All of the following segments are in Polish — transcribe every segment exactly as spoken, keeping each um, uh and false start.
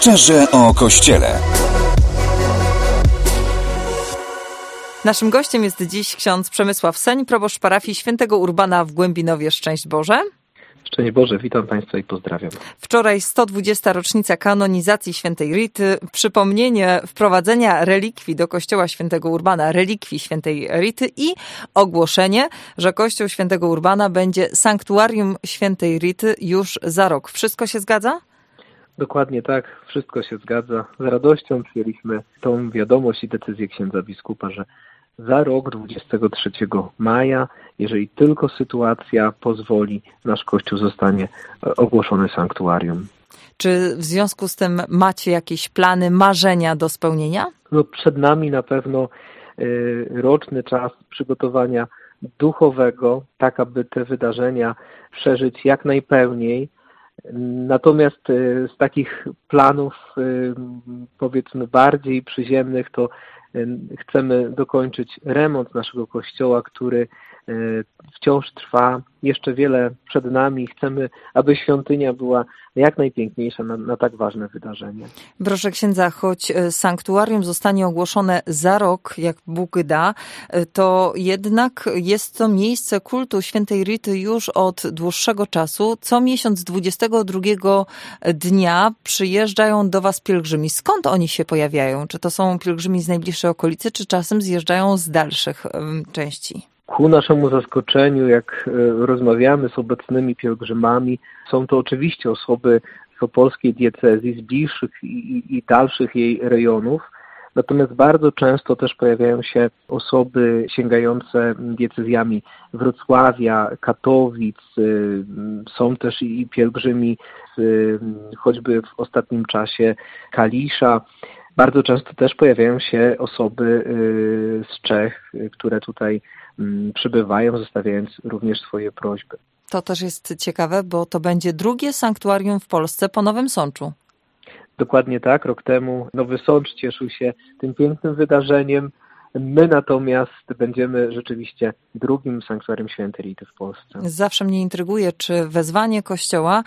Szczerze o Kościele. Naszym gościem jest dziś ksiądz Przemysław Seń, proboszcz parafii Świętego Urbana w Głębinowie. Szczęść Boże. Szczęść Boże, witam Państwa i pozdrawiam. Wczoraj sto dwudziesta rocznica kanonizacji świętej Rity, przypomnienie wprowadzenia relikwii do kościoła Świętego Urbana, relikwii świętej Rity i ogłoszenie, że kościół Świętego Urbana będzie sanktuarium świętej Rity już za rok. Wszystko się zgadza? Dokładnie tak, wszystko się zgadza. Z radością przyjęliśmy tą wiadomość i decyzję księdza biskupa, że za rok, dwudziestego trzeciego maja, jeżeli tylko sytuacja pozwoli, nasz kościół zostanie ogłoszony sanktuarium. Czy w związku z tym macie jakieś plany, marzenia do spełnienia? No, przed nami na pewno y, roczny czas przygotowania duchowego, tak aby te wydarzenia przeżyć jak najpełniej. Natomiast z takich planów, powiedzmy, bardziej przyziemnych, to chcemy dokończyć remont naszego kościoła, który wciąż trwa, jeszcze wiele przed nami. Chcemy, aby świątynia była jak najpiękniejsza na, na tak ważne wydarzenie. Proszę księdza, choć sanktuarium zostanie ogłoszone za rok, jak Bóg da, to jednak jest to miejsce kultu świętej Rity już od dłuższego czasu. Co miesiąc dwudziestego drugiego dnia przyjeżdżają do Was pielgrzymi. Skąd oni się pojawiają? Czy to są pielgrzymi z najbliższej okolicy, czy czasem zjeżdżają z dalszych części? Ku naszemu zaskoczeniu, jak rozmawiamy z obecnymi pielgrzymami, są to oczywiście osoby z opolskiej diecezji, z bliższych i, i dalszych jej rejonów, natomiast bardzo często też pojawiają się osoby sięgające diecezjami Wrocławia, Katowic, są też i pielgrzymi z, choćby w ostatnim czasie, Kalisza. Bardzo często też pojawiają się osoby z Czech, które tutaj przybywają, zostawiając również swoje prośby. To też jest ciekawe, bo to będzie drugie sanktuarium w Polsce po Nowym Sączu. Dokładnie tak. Rok temu Nowy Sącz cieszył się tym pięknym wydarzeniem. My natomiast będziemy rzeczywiście drugim sanktuarium świętej Rity w Polsce. Zawsze mnie intryguje, czy wezwanie Kościoła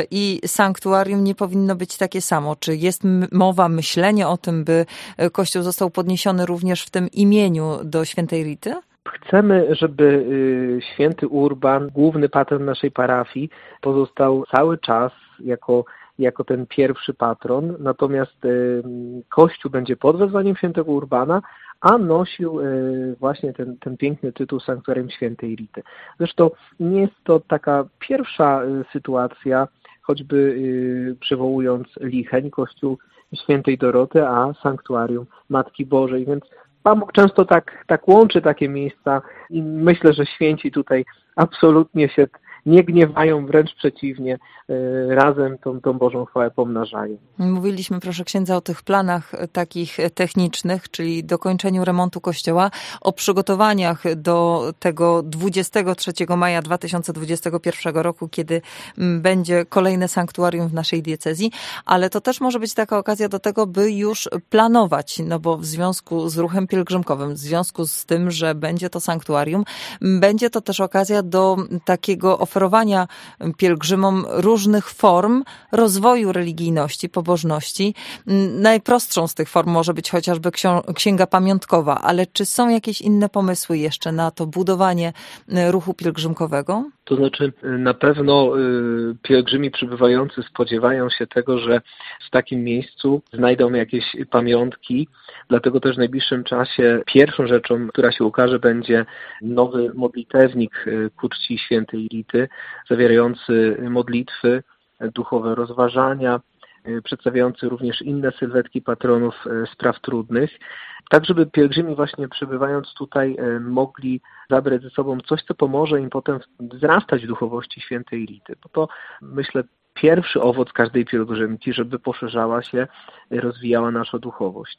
i sanktuarium nie powinno być takie samo. Czy jest mowa, myślenie o tym, by Kościół został podniesiony również w tym imieniu do świętej Rity? Chcemy, żeby święty Urban, główny patron naszej parafii, pozostał cały czas jako, jako ten pierwszy patron, natomiast Kościół będzie pod wezwaniem świętego Urbana, a nosił właśnie ten, ten piękny tytuł Sanktuarium Świętej Rity. Zresztą nie jest to taka pierwsza sytuacja, choćby przywołując Licheń, Kościół Świętej Doroty, a Sanktuarium Matki Bożej, więc Pan Bóg często tak, tak łączy takie miejsca i myślę, że święci tutaj absolutnie się nie gniewają, wręcz przeciwnie, razem tą, tą Bożą chwałę pomnażają. Mówiliśmy, proszę księdza, o tych planach takich technicznych, czyli dokończeniu remontu kościoła, o przygotowaniach do tego dwudziestego trzeciego maja dwa tysiące dwudziestego pierwszego roku, kiedy będzie kolejne sanktuarium w naszej diecezji, ale to też może być taka okazja do tego, by już planować, no bo w związku z ruchem pielgrzymkowym, w związku z tym, że będzie to sanktuarium, będzie to też okazja do takiego oferowania pielgrzymom różnych form rozwoju religijności, pobożności. Najprostszą z tych form może być chociażby księga pamiątkowa, ale czy są jakieś inne pomysły jeszcze na to budowanie ruchu pielgrzymkowego? To znaczy na pewno pielgrzymi przybywający spodziewają się tego, że w takim miejscu znajdą jakieś pamiątki, dlatego też w najbliższym czasie pierwszą rzeczą, która się ukaże, będzie nowy modlitewnik ku czci świętej Rity, zawierający modlitwy, duchowe rozważania, przedstawiający również inne sylwetki patronów spraw trudnych, tak żeby pielgrzymi właśnie przybywając tutaj mogli zabrać ze sobą coś, co pomoże im potem wzrastać w duchowości świętej Rity. Bo to, myślę, pierwszy owoc każdej pielgrzymki, żeby poszerzała się, rozwijała nasza duchowość.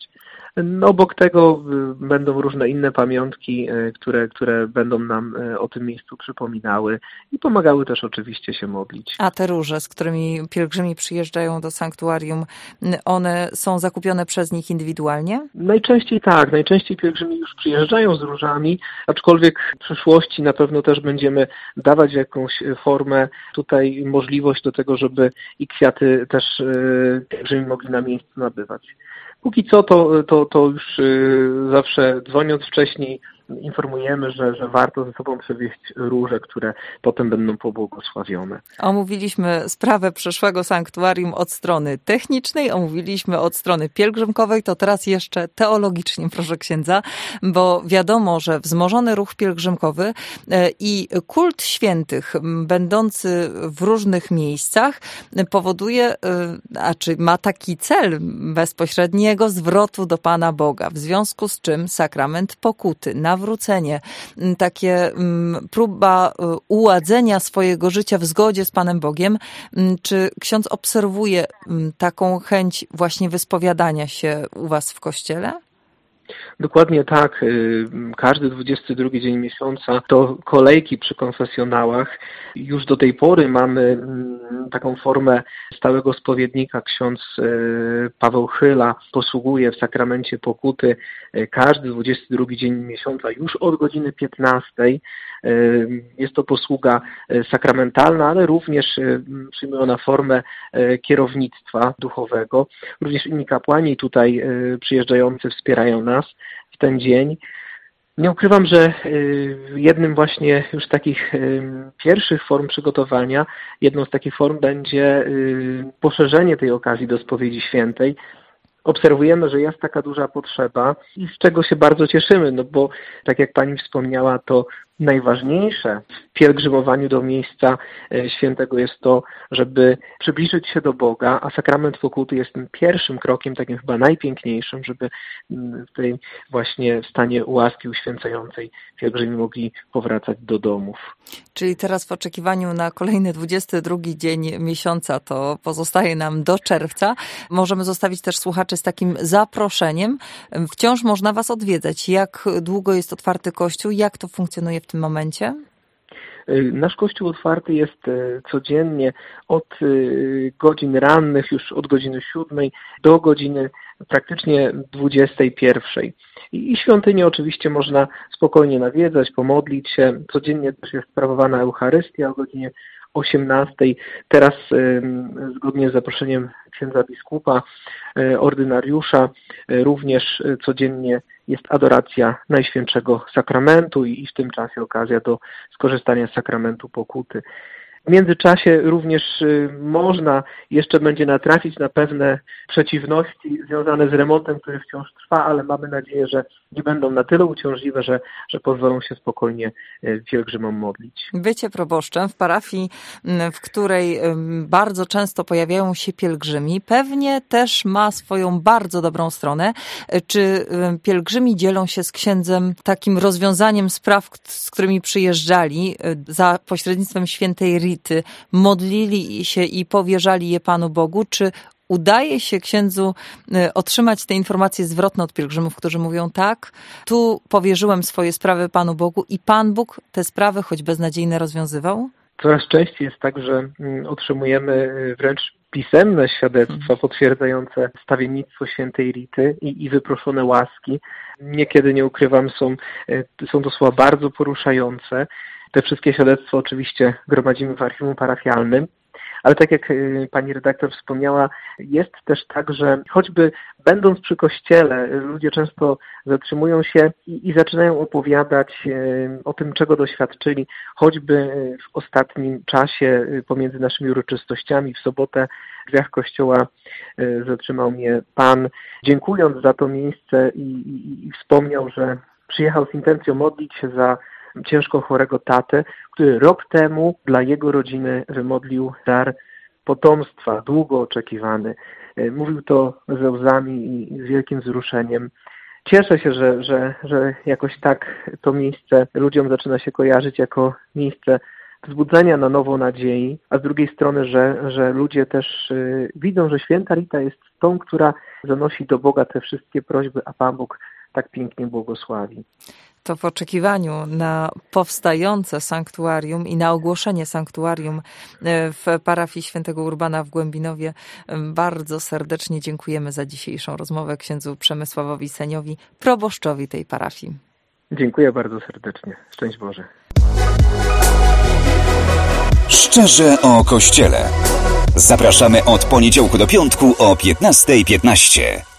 No, obok tego będą różne inne pamiątki, które, które będą nam o tym miejscu przypominały i pomagały też oczywiście się modlić. A te róże, z którymi pielgrzymi przyjeżdżają do sanktuarium, one są zakupione przez nich indywidualnie? Najczęściej tak, najczęściej pielgrzymi już przyjeżdżają z różami, aczkolwiek w przyszłości na pewno też będziemy dawać jakąś formę, tutaj możliwość do tego, żeby i kwiaty też pielgrzymi mogli na miejscu nabywać. Póki co to, to, to już zawsze dzwoniąc wcześniej informujemy, że, że warto ze sobą przywieźć róże, które potem będą pobłogosławione. Omówiliśmy sprawę przyszłego sanktuarium od strony technicznej, omówiliśmy od strony pielgrzymkowej, to teraz jeszcze teologicznie, proszę księdza, bo wiadomo, że wzmożony ruch pielgrzymkowy i kult świętych będący w różnych miejscach powoduje, a czy ma taki cel bezpośredniego zwrotu do Pana Boga, w związku z czym sakrament pokuty, nawrócenie, takie próba uładzenia swojego życia w zgodzie z Panem Bogiem. Czy ksiądz obserwuje taką chęć właśnie wyspowiadania się u was w kościele? Dokładnie tak. Każdy dwudziesty drugi dzień miesiąca to kolejki przy konfesjonałach. Już do tej pory mamy taką formę stałego spowiednika. Ksiądz Paweł Chyla posługuje w sakramencie pokuty każdy dwudziesty drugi dzień miesiąca już od godziny piętnastej. Jest to posługa sakramentalna, ale również przyjmuje ona formę kierownictwa duchowego. Również inni kapłani tutaj przyjeżdżający wspierają nas w ten dzień. Nie ukrywam, że jednym właśnie już z takich pierwszych form przygotowania, jedną z takich form będzie poszerzenie tej okazji do spowiedzi świętej. Obserwujemy, że jest taka duża potrzeba i z czego się bardzo cieszymy, no bo tak jak Pani wspomniała, to najważniejsze w pielgrzymowaniu do miejsca świętego jest to, żeby przybliżyć się do Boga, a sakrament pokuty jest tym pierwszym krokiem, takim chyba najpiękniejszym, żeby w tej właśnie stanie łaski uświęcającej pielgrzymi mogli powracać do domów. Czyli teraz w oczekiwaniu na kolejny dwudziesty drugi dzień miesiąca, to pozostaje nam do czerwca. Możemy zostawić też słuchaczy z takim zaproszeniem. Wciąż można was odwiedzać. Jak długo jest otwarty kościół? Jak to funkcjonuje w tym momencie? Nasz kościół otwarty jest codziennie od godzin rannych, już od godziny siódmej do godziny praktycznie dwudziestej pierwszej. I świątynię oczywiście można spokojnie nawiedzać, pomodlić się. Codziennie też jest sprawowana Eucharystia o godzinie osiemnastej. Teraz zgodnie z zaproszeniem księdza biskupa, ordynariusza, również codziennie jest adoracja Najświętszego Sakramentu i w tym czasie okazja do skorzystania z sakramentu pokuty. W międzyczasie również można jeszcze będzie natrafić na pewne przeciwności związane z remontem, który wciąż trwa, ale mamy nadzieję, że nie będą na tyle uciążliwe, że, że pozwolą się spokojnie pielgrzymom modlić. Bycie proboszczem w parafii, w której bardzo często pojawiają się pielgrzymi, pewnie też ma swoją bardzo dobrą stronę. Czy pielgrzymi dzielą się z księdzem takim rozwiązaniem spraw, z którymi przyjeżdżali za pośrednictwem świętej Rity, modlili się i powierzali je Panu Bogu? Czy udaje się księdzu otrzymać te informacje zwrotne od pielgrzymów, którzy mówią tak, tu powierzyłem swoje sprawy Panu Bogu i Pan Bóg te sprawy, choć beznadziejne, rozwiązywał? Coraz częściej jest tak, że otrzymujemy wręcz pisemne świadectwa potwierdzające stawiennictwo świętej Rity i, i wyproszone łaski. Niekiedy, nie ukrywam, są, są to słowa bardzo poruszające. Te wszystkie świadectwa oczywiście gromadzimy w archiwum parafialnym. Ale tak jak pani redaktor wspomniała, jest też tak, że choćby będąc przy kościele, ludzie często zatrzymują się i, i zaczynają opowiadać o tym, czego doświadczyli, choćby w ostatnim czasie pomiędzy naszymi uroczystościami. W sobotę w drzwiach kościoła zatrzymał mnie pan, dziękując za to miejsce i, i, i wspomniał, że przyjechał z intencją modlić się za ciężko chorego tatę, który rok temu dla jego rodziny wymodlił dar potomstwa, długo oczekiwany. Mówił to ze łzami i z wielkim wzruszeniem. Cieszę się, że, że, że jakoś tak to miejsce ludziom zaczyna się kojarzyć jako miejsce wzbudzenia na nowo nadziei, a z drugiej strony, że, że ludzie też y, widzą, że święta Rita jest tą, która zanosi do Boga te wszystkie prośby, a Pan Bóg tak pięknie błogosławi. To w oczekiwaniu na powstające sanktuarium i na ogłoszenie sanktuarium w parafii świętego Urbana w Głębinowie bardzo serdecznie dziękujemy za dzisiejszą rozmowę księdzu Przemysławowi Seniowi, proboszczowi tej parafii. Dziękuję bardzo serdecznie. Szczęść Boże. Szczerze o Kościele. Zapraszamy od poniedziałku do piątku o piętnasta piętnaście.